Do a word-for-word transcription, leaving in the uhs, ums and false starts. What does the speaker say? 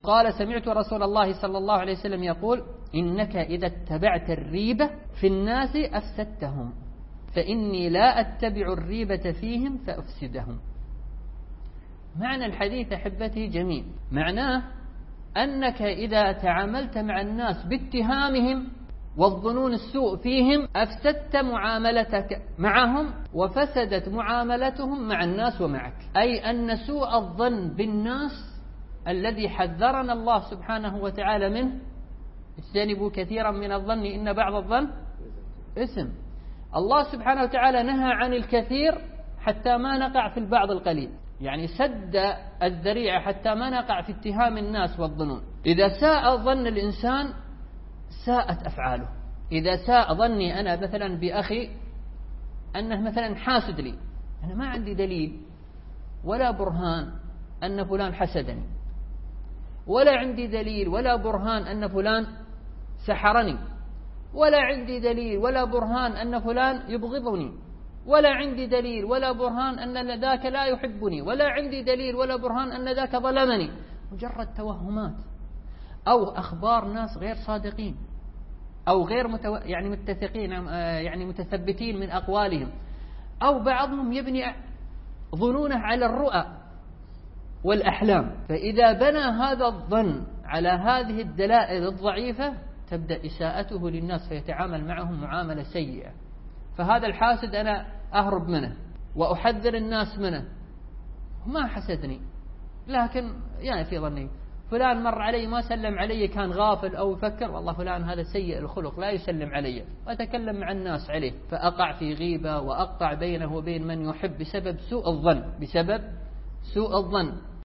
قال سمعت رسول الله صلى الله عليه وسلم يقول إنك إذا اتبعت الريبة في الناس أفسدتهم فإني لا أتبع الريبة فيهم فأفسدهم. معنى الحديث أحبتي جميل، معناه أنك إذا تعاملت مع الناس باتهامهم والظنون السوء فيهم أفسدت معاملتك معهم وفسدت معاملتهم مع الناس ومعك. أي أن سوء الظن بالناس الذي حذرنا الله سبحانه وتعالى منه، اجتنبوا كثيرا من الظن إن بعض الظن إثم. الله سبحانه وتعالى نهى عن الكثير حتى ما نقع في البعض القليل، يعني سد الذريعة حتى ما نقع في اتهام الناس والظنون. إذا ساء ظن الإنسان ساءت أفعاله. إذا ساء ظني أنا مثلا بأخي أنه مثلا حاسد لي، أنا ما عندي دليل ولا برهان أن فلان حسدني، ولا عندي دليل ولا برهان أن فلان سحرني، ولا عندي دليل ولا برهان أن فلان يبغضني، ولا عندي دليل ولا برهان أن ذاك لا يحبني، ولا عندي دليل ولا برهان أن ذاك ظلمني. مجرد توهمات أو أخبار ناس غير صادقين أو غير متو... يعني متثقين يعني متثبتين من أقوالهم، أو بعضهم يبني ظنونه على الرؤى والأحلام. فإذا بنى هذا الظن على هذه الدلائل الضعيفة تبدأ إساءته للناس فيتعامل معهم معاملة سيئة. فهذا الحاسد أنا أهرب منه وأحذر الناس منه، ما حسدني لكن يعني في ظني فلان مر علي ما سلم علي كان غافل أو يفكر والله فلان هذا سيء الخلق لا يسلم علي، وأتكلم مع الناس عليه فأقع في غيبة وأقطع بينه وبين من يحب بسبب سوء الظن بسبب سوء الظن